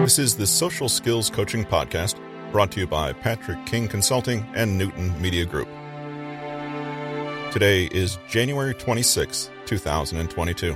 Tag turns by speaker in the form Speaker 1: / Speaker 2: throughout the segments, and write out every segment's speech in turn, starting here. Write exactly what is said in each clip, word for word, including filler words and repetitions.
Speaker 1: This is the Social Skills Coaching Podcast, brought to you by Patrick King Consulting and Newton Media Group. Today is January twenty-sixth, two thousand twenty-two.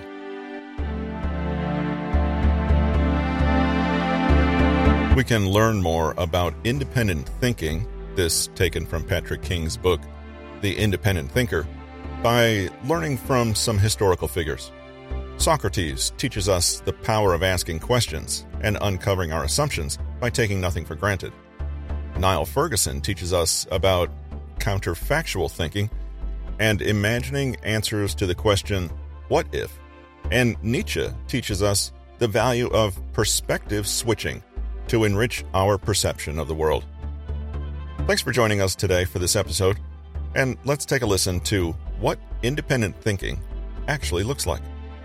Speaker 1: We can learn more about independent thinking, this taken from Patrick King's book, The Independent Thinker, by learning from some historical figures. Socrates teaches us the power of asking questions and uncovering our assumptions by taking nothing for granted. Niall Ferguson teaches us about counterfactual thinking and imagining answers to the question, what if? And Nietzsche teaches us the value of perspective switching to enrich our perception of the world. Thanks for joining us today for this episode, and let's take a listen to what independent thinking actually looks like.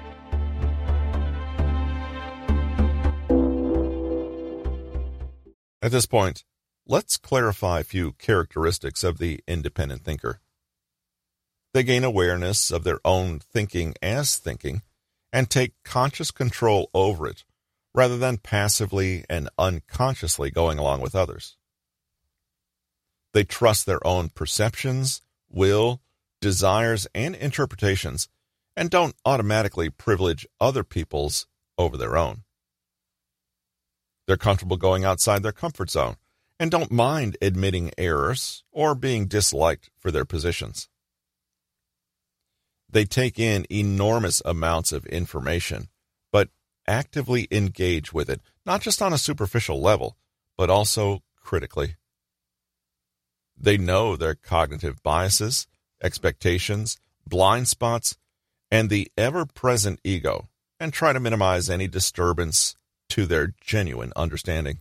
Speaker 1: At this point, let's clarify a few characteristics of the independent thinker. They gain awareness of their own thinking as thinking and take conscious control over it, rather than passively and unconsciously going along with others. They trust their own perceptions, will, desires, and interpretations, and don't automatically privilege other people's over their own. They're comfortable going outside their comfort zone and don't mind admitting errors or being disliked for their positions. They take in enormous amounts of information, but actively engage with it, not just on a superficial level, but also critically. They know their cognitive biases, expectations, blind spots, and the ever-present ego, and try to minimize any disturbance to their genuine understanding.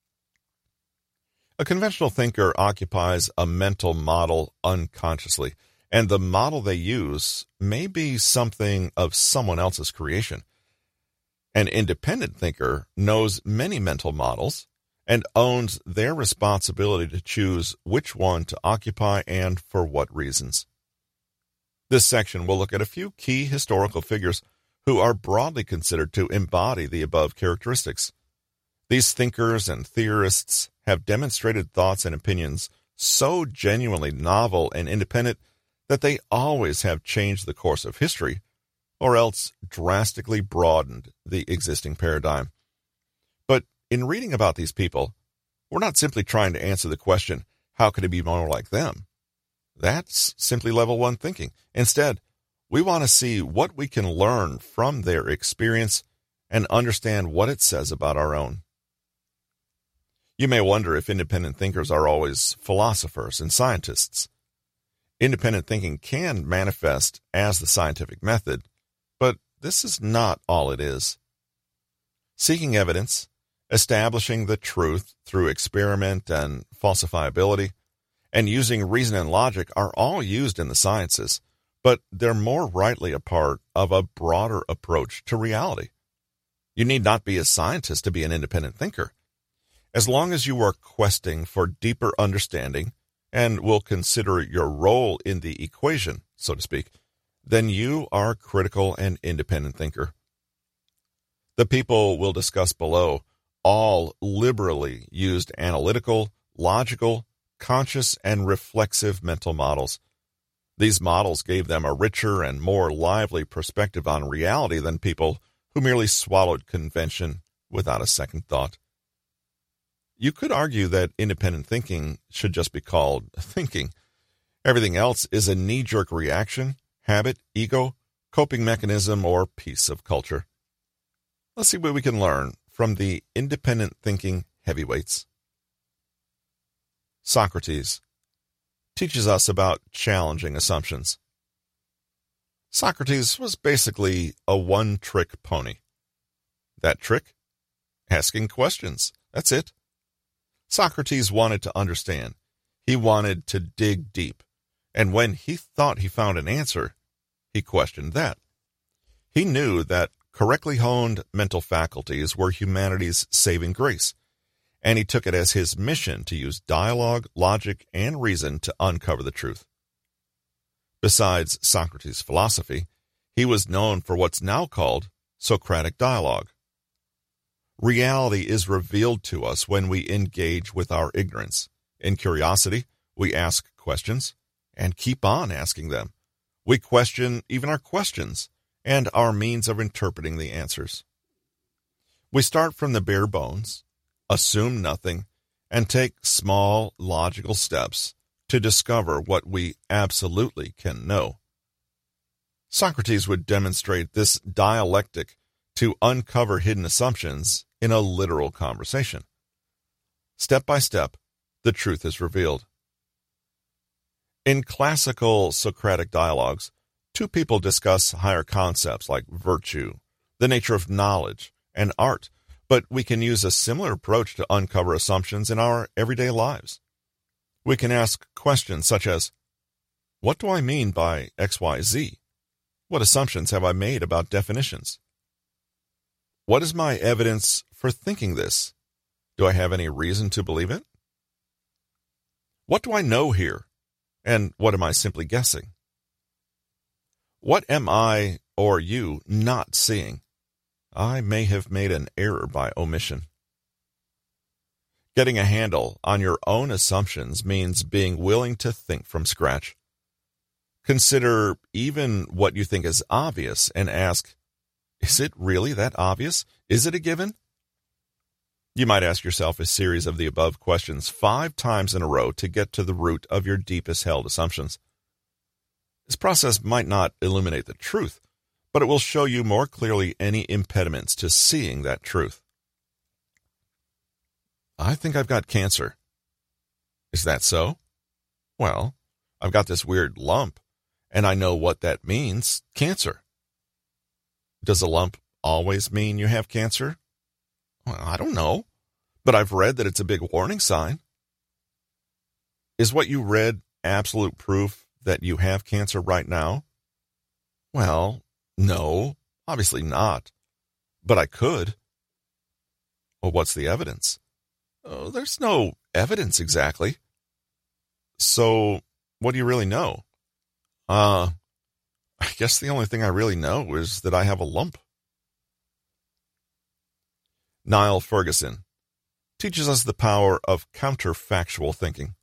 Speaker 1: A conventional thinker occupies a mental model unconsciously, and the model they use may be something of someone else's creation. An independent thinker knows many mental models and owns their responsibility to choose which one to occupy and for what reasons. This section will look at a few key historical figures who are broadly considered to embody the above characteristics. These thinkers and theorists have demonstrated thoughts and opinions so genuinely novel and independent that they always have changed the course of history, or else drastically broadened the existing paradigm. But in reading about these people, we're not simply trying to answer the question, how could it be more like them? That's simply level one thinking. Instead, we want to see what we can learn from their experience and understand what it says about our own. You may wonder if independent thinkers are always philosophers and scientists. Independent thinking can manifest as the scientific method, but this is not all it is. Seeking evidence, establishing the truth through experiment and falsifiability, and using reason and logic are all used in the sciences, but they're more rightly a part of a broader approach to reality. You need not be a scientist to be an independent thinker. As long as you are questing for deeper understanding and will consider your role in the equation, so to speak, then you are a critical and independent thinker. The people we'll discuss below all liberally used analytical, logical, conscious, and reflexive mental models. These models gave them a richer and more lively perspective on reality than people who merely swallowed convention without a second thought. You could argue that independent thinking should just be called thinking. Everything else is a knee-jerk reaction, habit, ego, coping mechanism, or piece of culture. Let's see what we can learn from the independent thinking heavyweights. Socrates teaches us about challenging assumptions. Socrates was basically a one-trick pony. That trick? Asking questions. That's it. Socrates wanted to understand. He wanted to dig deep. And when he thought he found an answer, he questioned that. He knew that correctly honed mental faculties were humanity's saving grace, and he took it as his mission to use dialogue, logic, and reason to uncover the truth. Besides Socrates' philosophy, he was known for what's now called Socratic dialogue. Reality is revealed to us when we engage with our ignorance. In curiosity, we ask questions and keep on asking them. We question even our questions and our means of interpreting the answers. We start from the bare bones, assume nothing, and take small, logical steps to discover what we absolutely can know. Socrates would demonstrate this dialectic to uncover hidden assumptions in a literal conversation. Step by step, the truth is revealed. In classical Socratic dialogues, two people discuss higher concepts like virtue, the nature of knowledge, and art, but we can use a similar approach to uncover assumptions in our everyday lives. We can ask questions such as, what do I mean by X Y Z? What assumptions have I made about definitions? What is my evidence for thinking this? Do I have any reason to believe it? What do I know here? And what am I simply guessing? What am I or you not seeing? I may have made an error by omission. Getting a handle on your own assumptions means being willing to think from scratch. Consider even what you think is obvious and ask, is it really that obvious? Is it a given? You might ask yourself a series of the above questions five times in a row to get to the root of your deepest held assumptions. This process might not illuminate the truth, but it will show you more clearly any impediments to seeing that truth. I think I've got cancer. Is that so? Well, I've got this weird lump, and I know what that means, cancer. Does a lump always mean you have cancer? Well, I don't know, but I've read that it's a big warning sign. Is what you read absolute proof that you have cancer right now? Well, no, obviously not, but I could. Well, what's the evidence? Oh, there's no evidence exactly. So, what do you really know? Uh, I guess the only thing I really know is that I have a lump. Niall Ferguson teaches us the power of counterfactual thinking.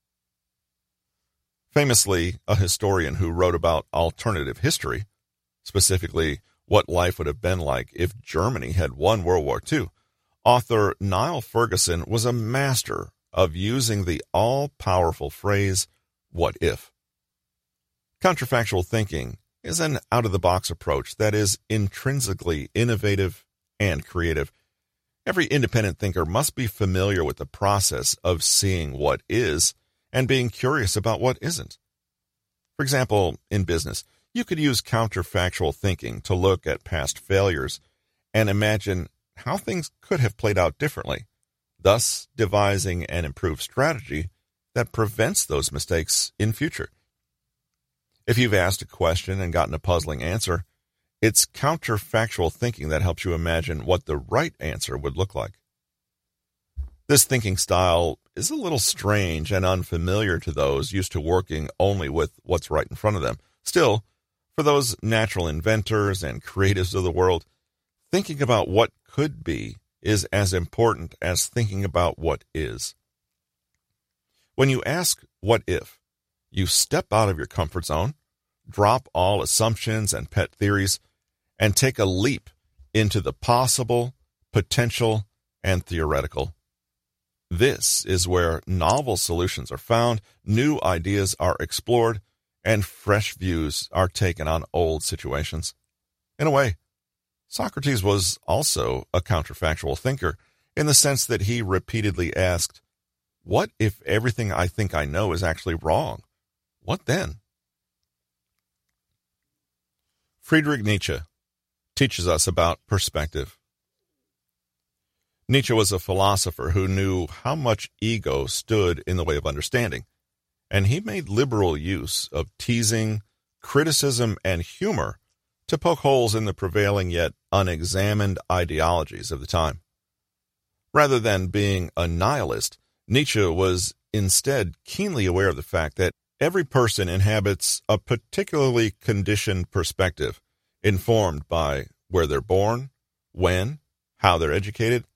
Speaker 1: Famously, a historian who wrote about alternative history, specifically what life would have been like if Germany had won World War Two, author Niall Ferguson was a master of using the all-powerful phrase, what if? Counterfactual thinking is an out-of-the-box approach that is intrinsically innovative and creative. Every independent thinker must be familiar with the process of seeing what is and being curious about what isn't. For example, in business, you could use counterfactual thinking to look at past failures and imagine how things could have played out differently, thus devising an improved strategy that prevents those mistakes in future. If you've asked a question and gotten a puzzling answer, it's counterfactual thinking that helps you imagine what the right answer would look like. This thinking style is a little strange and unfamiliar to those used to working only with what's right in front of them. Still, for those natural inventors and creatives of the world, thinking about what could be is as important as thinking about what is. When you ask, what if, you step out of your comfort zone, drop all assumptions and pet theories, and take a leap into the possible, potential, and theoretical. This is where novel solutions are found, new ideas are explored, and fresh views are taken on old situations. In a way, Socrates was also a counterfactual thinker in the sense that he repeatedly asked, what if everything I think I know is actually wrong? What then? Friedrich Nietzsche teaches us about perspective. Nietzsche was a philosopher who knew how much ego stood in the way of understanding, and he made liberal use of teasing, criticism, and humor to poke holes in the prevailing yet unexamined ideologies of the time. Rather than being a nihilist, Nietzsche was instead keenly aware of the fact that every person inhabits a particularly conditioned perspective, informed by where they're born, when, how they're educated,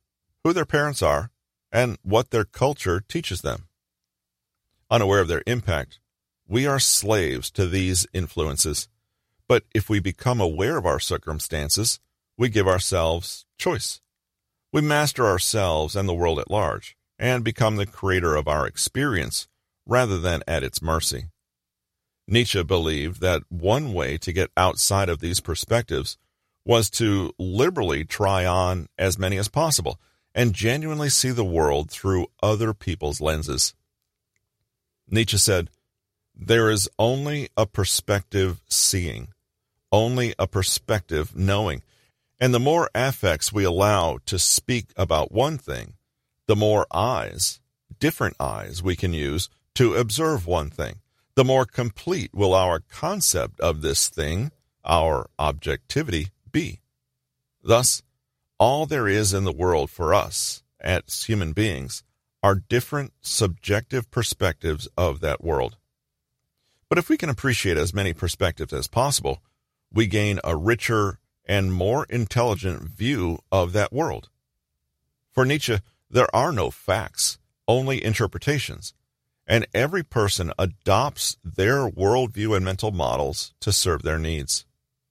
Speaker 1: who their parents are, and what their culture teaches them. Unaware of their impact, we are slaves to these influences. But if we become aware of our circumstances, we give ourselves choice. We master ourselves and the world at large, and become the creator of our experience rather than at its mercy. Nietzsche believed that one way to get outside of these perspectives was to liberally try on as many as possible and genuinely see the world through other people's lenses. Nietzsche said, "There is only a perspective seeing, only a perspective knowing, and the more affects we allow to speak about one thing, the more eyes, different eyes we can use to observe one thing. The more complete will our concept of this thing, our objectivity, be. Thus, all there is in the world for us, as human beings, are different subjective perspectives of that world. But if we can appreciate as many perspectives as possible, we gain a richer and more intelligent view of that world. For Nietzsche, there are no facts, only interpretations, and every person adopts their worldview and mental models to serve their needs.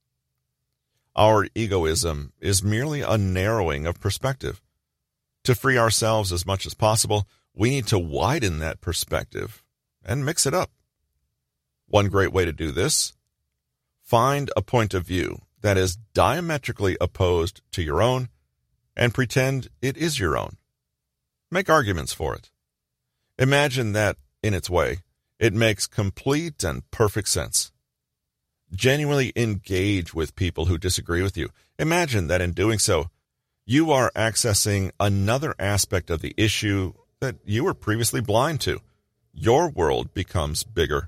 Speaker 1: Our egoism is merely a narrowing of perspective. To free ourselves as much as possible, we need to widen that perspective and mix it up. One great way to do this: find a point of view that is diametrically opposed to your own and pretend it is your own. Make arguments for it. Imagine that, in its way, it makes complete and perfect sense. Genuinely engage with people who disagree with you. Imagine that in doing so, you are accessing another aspect of the issue that you were previously blind to. Your world becomes bigger.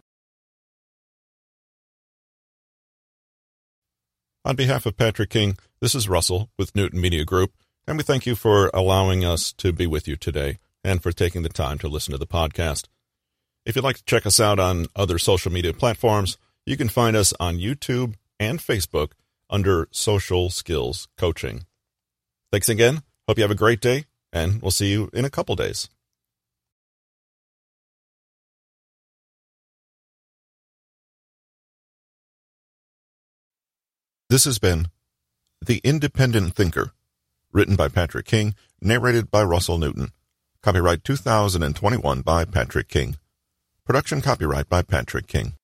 Speaker 1: On behalf of Patrick King, this is Russell with Newton Media Group, and we thank you for allowing us to be with you today and for taking the time to listen to the podcast. If you'd like to check us out on other social media platforms, you can find us on YouTube and Facebook under Social Skills Coaching. Thanks again. Hope you have a great day, and we'll see you in a couple days. This has been The Independent Thinker, written by Patrick King, narrated by Russell Newton. Copyright two thousand twenty-one by Patrick King. Production copyright by Patrick King.